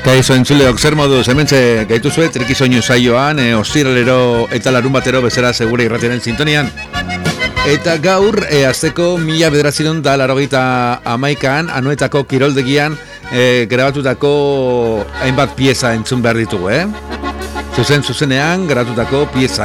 Kaixo entzuleok, zer moduz, hementxe gaituzue Trikisoinu saioan, ostiralero eta larun batero bezala segure irratiaren sintonian. Eta gaur, azteko 1981an, Anoetako kiroldegian grabatutako hainbat pieza entzun behar ditugu, Zuzenean grabatutako piezak.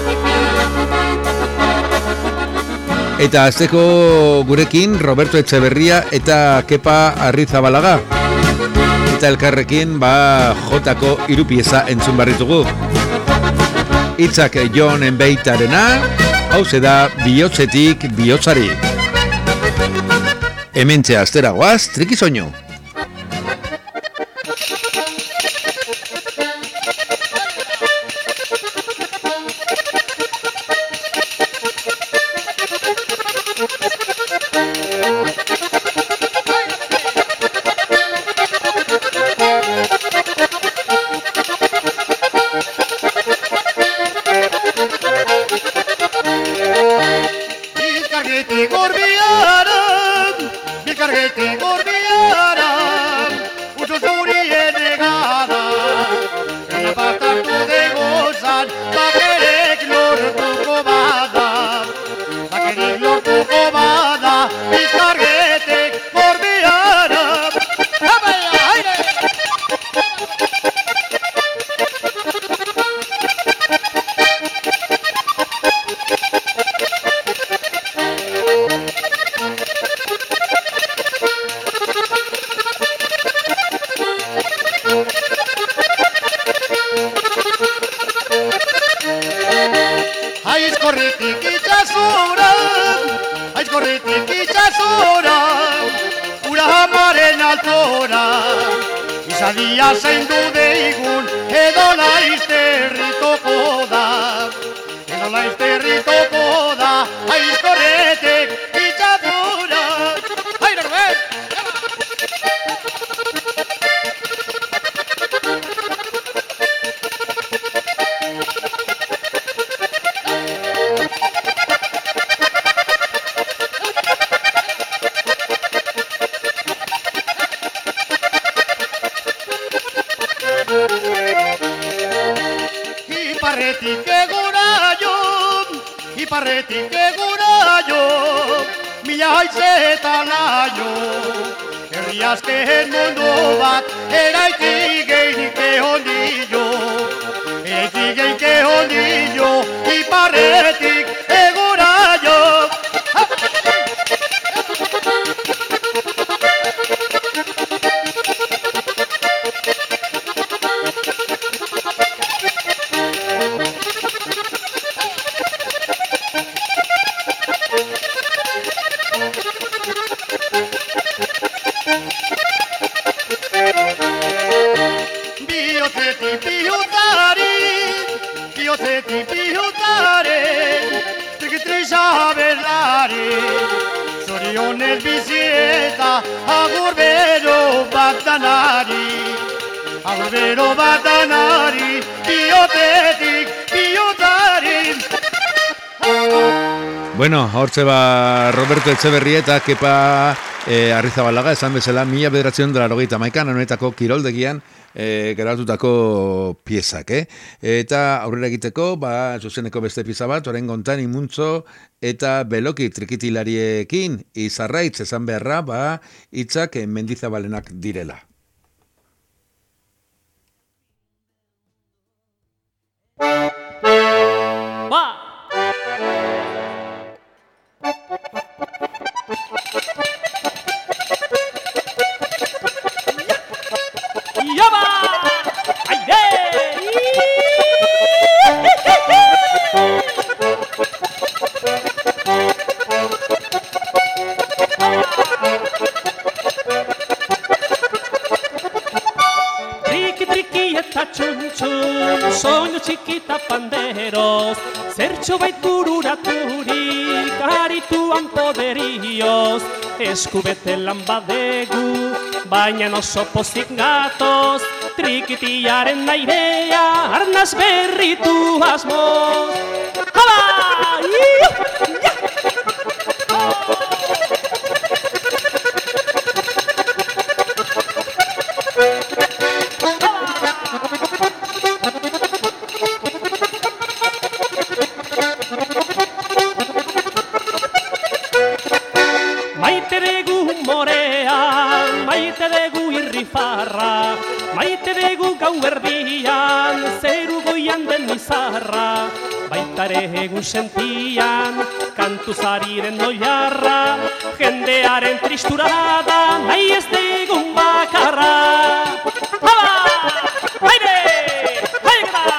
Eta azteko gurekin Roberto Etxeberria eta Kepa Arrizabalaga. Eta elkarrekin jotako 3 pieza entzun barritugu. Hitzak Jon Enbeitarena, hauze da Bihotzetik bihotzari. Hementxe astera goaz, Trikisoinu. Bueno, hortze Roberto Etxeberria eta Kepa Arrizabalaga esan bezala 1981an Anoetako kiroldegian grabatutako piezak, Eta aurrera egiteko, zuzeneko beste pieza bat, orain gontan Imuntzo eta Beloki trikitilariekin izarraitz esan beharra, hitzak Mendizabalenak direla. Soinu txikita panderos, zertxo bait bururaturik, arituan poderioz, eskubete lan badegu, baina oso pozik gatoz, trikitiaren nairea, arnaz berritu asmoz. Hala! ifarra, maite dugu gau berdian, zeru goian den izarra, baitare egun sentian, kantuzari den noiarra, jendearen tristura da, nahi ez degun bakarra. Hala! Haide! Haigara!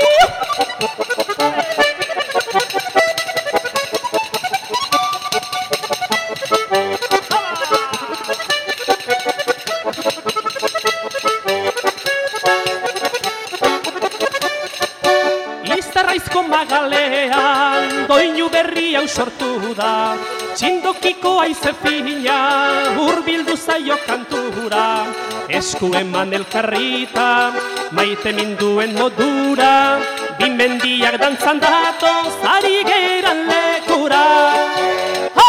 Iztarraizko magalean, doinu berri hau sortu da, txindokiko aize fina, hurbildu zaio kantura, esku eman elkarrita, maite minduen modura, bimendiak dantzan datoz, ari geran lekura. Ho!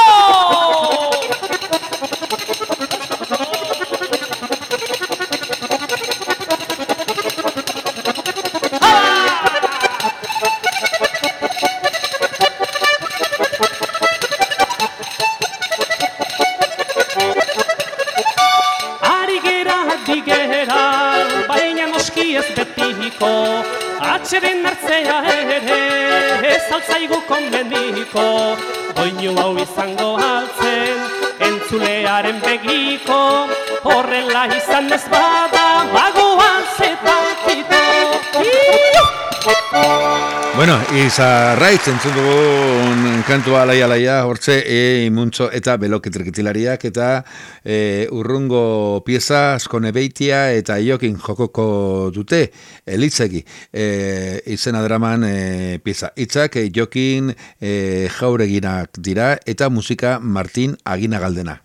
Atxeden hartzea ere, ez altzaigu konbeniko, doinu hau izango altzen, entzulearen begiko, horrela izan ez bada, bagoan zetakito. Bueno, izarraitz entzun dugun kantua alaia, hortze, Muntxo eta Beloketrikitilariak eta urrungo pieza Askone Beitia eta Iokin jokoko dute, Elitzegi, izena draman pieza. Itzak Jokin Jaureginak dira eta musika Martin Aginagaldena.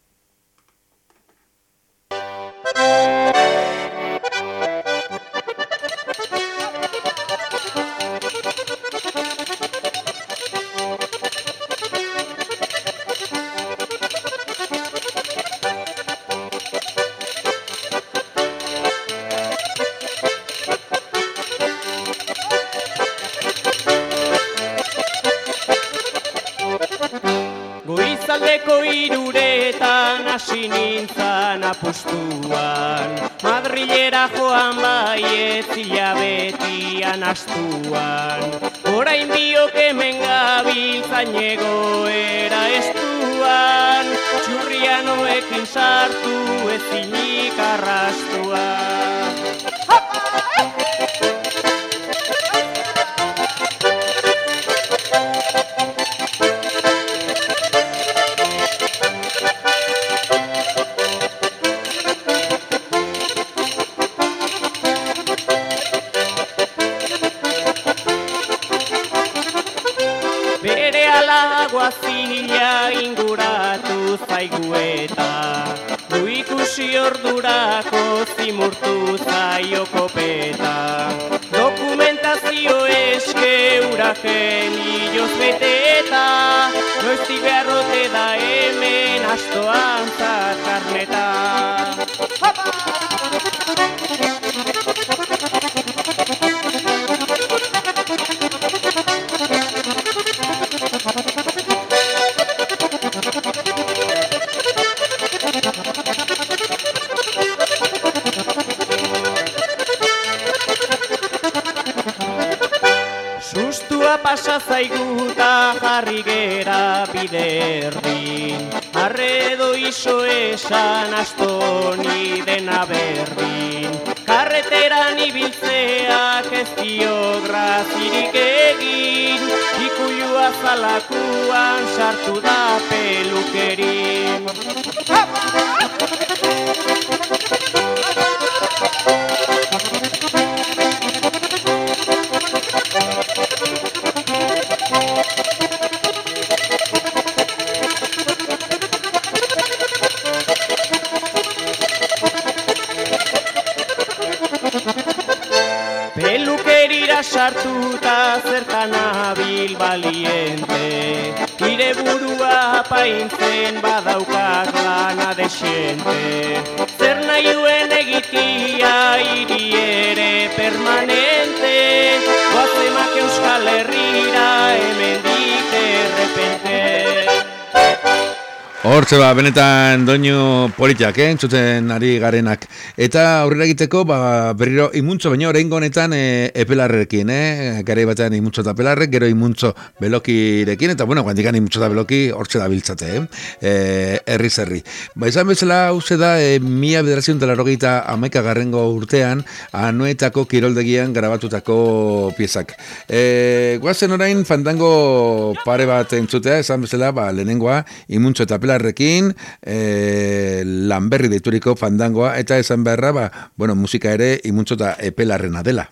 Hasi nintzan apostuan, Madrilera joan baiet hilabetian astuan. Orain biok hemen gabiltzan egoera estuan, txurrianoekin sartu ezinik arrastuan. Guazila inguratu zaigu eta du ikusi ordurako zimurtu zaio kopeta. Dokumentazio eske urajen illoz beteta, noiztik beharrote da hemen astoan zakarneta. Pasa zaiguta jarri gera biderdin, arredo iso esan astoni dena berdin. Karreteran ibiltzeak ez dio grazirik egin, ikulua zalakuan sartu da pelukerin. Sartuta zertan abil baliente, nire burua paintzen badaukak lana desiente. Zer nahioen egitia hiri ere permanente, goazemak Euskal Herrira hemendik errepente. Hortze benetan doinu politiak, entzuten ari garenak. Eta aurrera egiteko, berriro imuntzo, baina oraingo honetan epelarrekin, garai batean imuntzo eta pelarrek, gero imuntzo belokirekin, eta bueno, guandikan imuntzo eta beloki hortze da biltzate, herri. Izan bezala, hauze da, 1980 garrengo urtean, Anoetako kiroldegian grabatutako piezak. Guazen orain, fandango pare bat entzutea, esan bezala, lehenengoa, imuntzo eta pelarrekin, lanberri deituriko fandangoa, eta esan beharra, musika ere imuntzo eta pelarrena dela.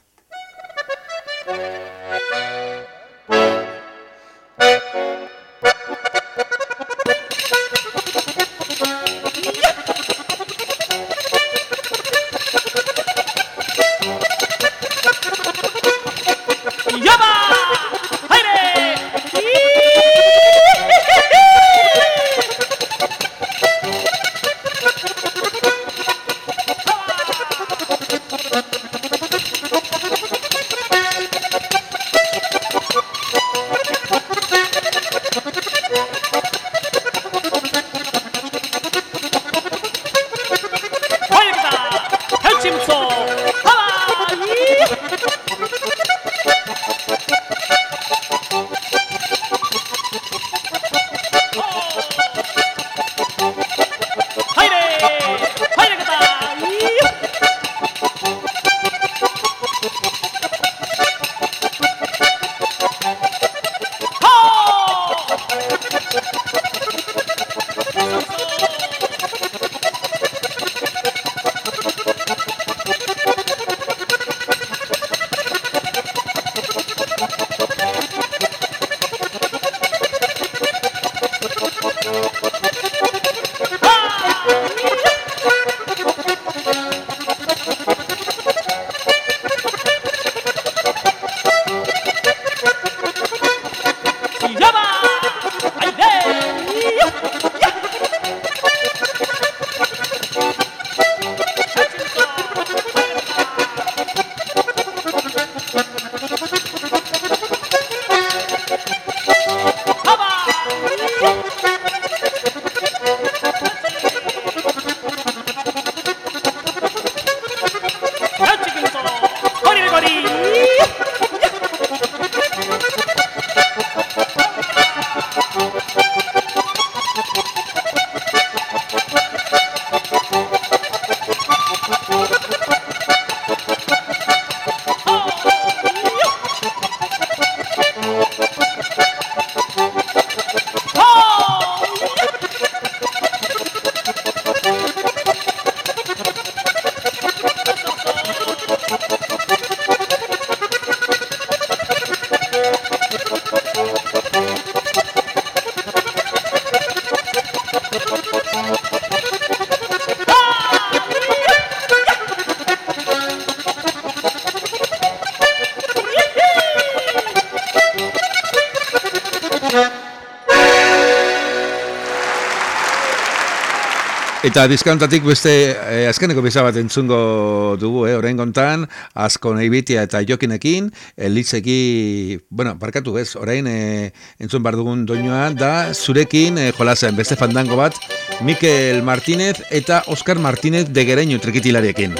Eta diskantatik beste azkeneko biza bat entzungo dugu, orain gontan, Asko Neibitia eta Jokinekin, Elitzeki, barkatu bez, orain entzun bar dugun doinua, da zurekin jolasen beste fandango bat, Mikel Martínez eta Oscar Martínez de Gereñu trikitilariekin.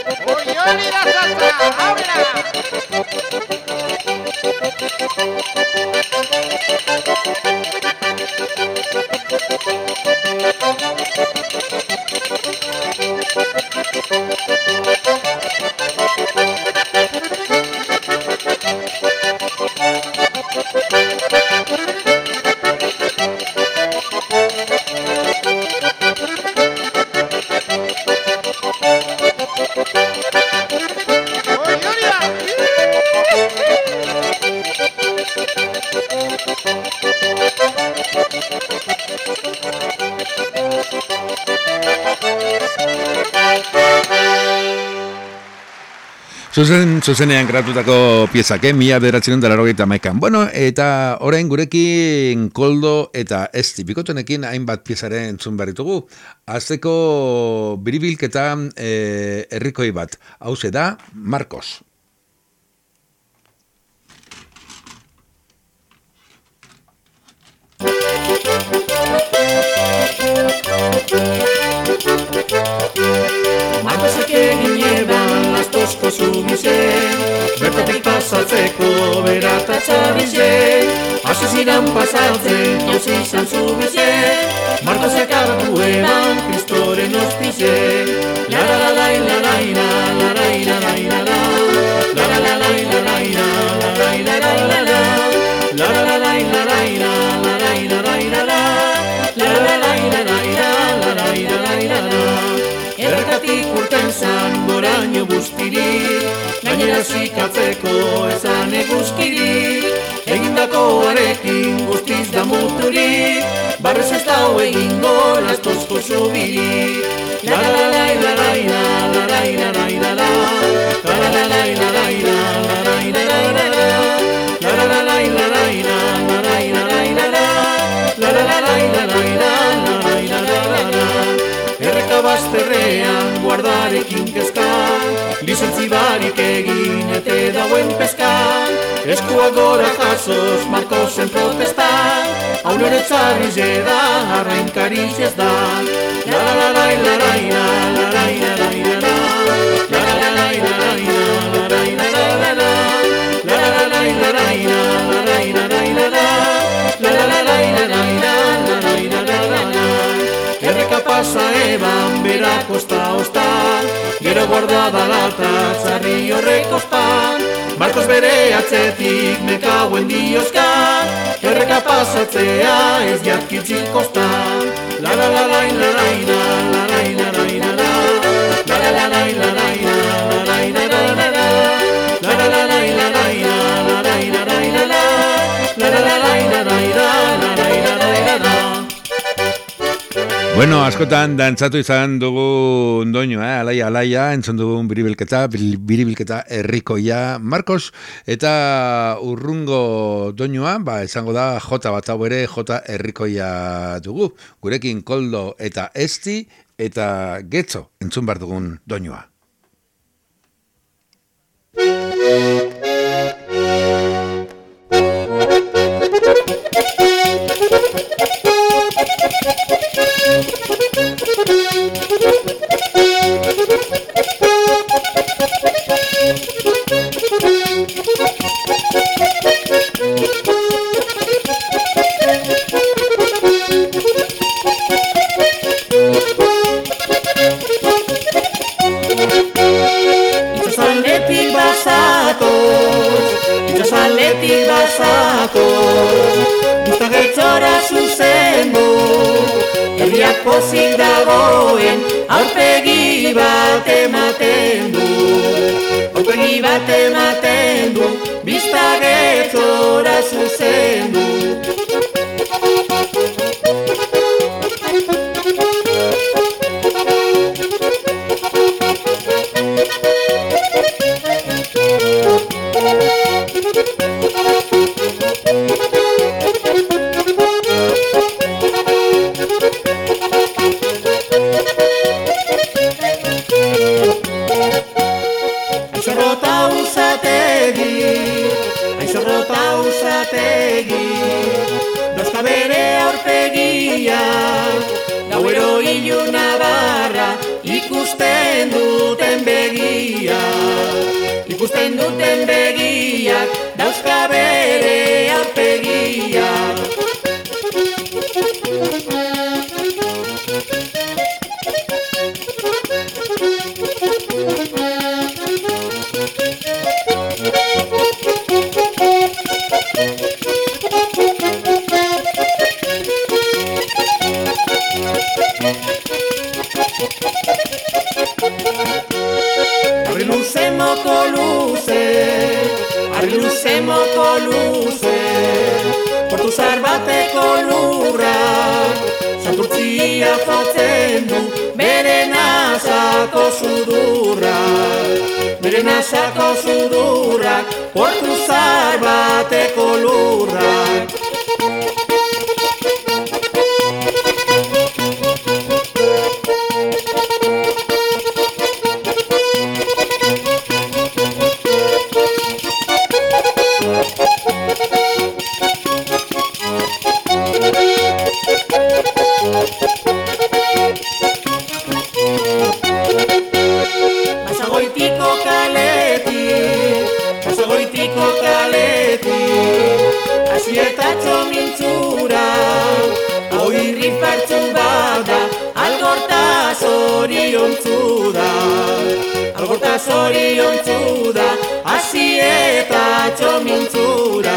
Oioli da salsa, aurrera! Zuzenean gratutako piezak, 1981. Bueno, eta orain gurekin Koldo eta Esti bikotenekin hainbat piezaren entzun barritugu. Azteko biribilketa herrikoi bat. Hauze da, Marcos. Marcosek egin eban astosko zubizen, bertatik pasatzeko beratatza bizen, hasi zidan pasatzen, jauzi izan zubizen, Marcosek hartu eban Kristoren ospizen, laralai, laraina, laraina, laraina, laralai, laraina, laraina, laraina, laralai, laraina, laraina, laraina, laralai, laraina, laraina, laraina. Errekatik urten zan goraino guztirik, gainera zikatzeko ezan eguzkirik, egindako arekin guztiz da muturik, barrez ez dau egingo lastozko zubirik. Laralai, laraina, laraina, laraina, laralai, laraina, laraina, laraina, laralai, laraina, laraina, laraina, laralai, laraina, laraina, laraina. Erreka bazterrean guardarekin kezkan, lizentzi barik egin ete dauen peskan, eskuak gora jasoz Marcosen protestan, haunore txarriz eda harrain kariziez da. Laralai, laraina, laraina, laraina, laralai, laraina, laraina, laraina, laralai, laraina, laraina, laraina, laralai, laraina, laraina, laraina. Erreka pasa eban bera kosta-osta, gero guardada lata txarri horrek ospan, Marcos bere atzetik mekauen diozka, erreka pasatzea ez jatkitzik kosta. Laralai, laraina, laraina, laraina, laralai, laraina, laraina, laraina, laralai, laraina, laraina, laraina, laralai, laraina, laraina, laraina. Bueno, askotan dantzatu izan dugu doinua, alaia, entzun dugun biribilketa herrikoia Marcos, eta urrungo doinua, izango da jota bat hau ere, jota herrikoia dugu. Gurekin Koldo eta Esti, eta Getxo entzun bar dugun doinua. Itxasaletik bazatoz, Gustagetzora zuzendu, herriak pozik dagoen aurpegi bat ematen du. Aurpegi bat ematen du, Gustagetzora zuzendu. Dozka bere aurpegia, gauero iluna barra, ikus ikusten duten begiak, ikusten duten begiak, dauzka bere aurpegiak. Moko luze, portu zar bateko lurra, santurtzia jotzen du, bere nasako sudurrak, portu zar bateko lurrak. Asietatxo mintzura, hau irri partzu bada, algorta zoriontzu da, asietatxo mintzura.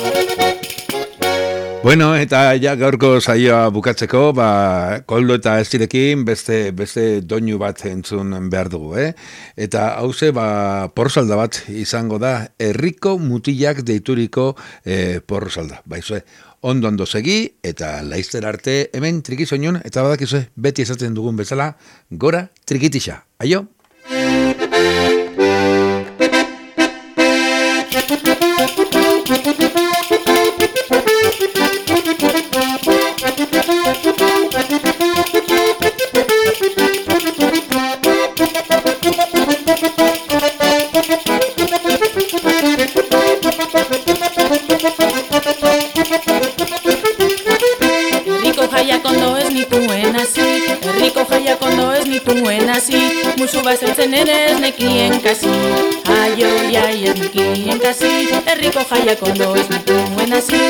Bueno, eta ja gaurko saioa bukatzeko, Koldo eta Estirekin beste doinu bat entzun behar dugu, Eta hauze, porsalda bat izango da, herriko mutilak deituriko porsalda. Baizue, ondo segi, eta laizter arte hemen trikizoinun, eta badakizue, beti esaten dugun bezala, gora trikitixa. Aio! Musu bazeltzen ere ez nekien kasi, aioi ez nekien kasi, herriko jaiak ondo ez nituen hasi.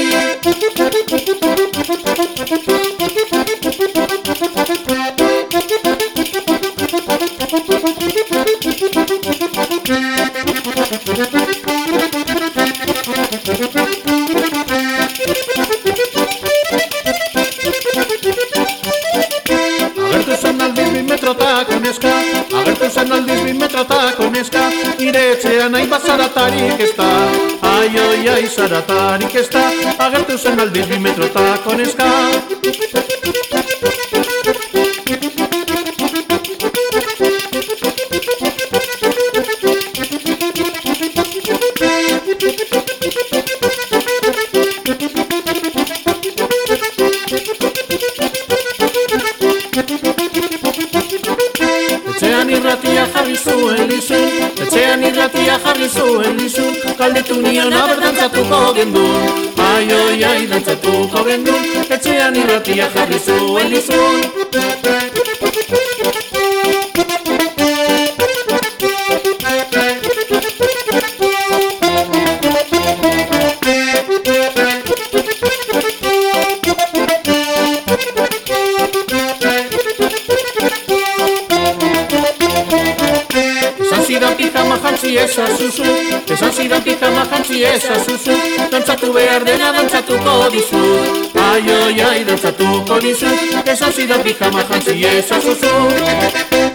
Nire etxean hainbat zaratarik ez da, aioi zaratarik ez da, agertu zen aldiz 2 metrotako neska. Jarri zuen lizun, kaldetu nion aber dantzatuko gendun. Aioi dantzatuko gendun, etxean irratia jarri zuen lizun. Esan zidan pijama jantzi ezazuzu, dantzatu behar dena dantzatuko dizu. Aioi dantzatuko dizu, esan zidan pijama jantzi ezazuzu.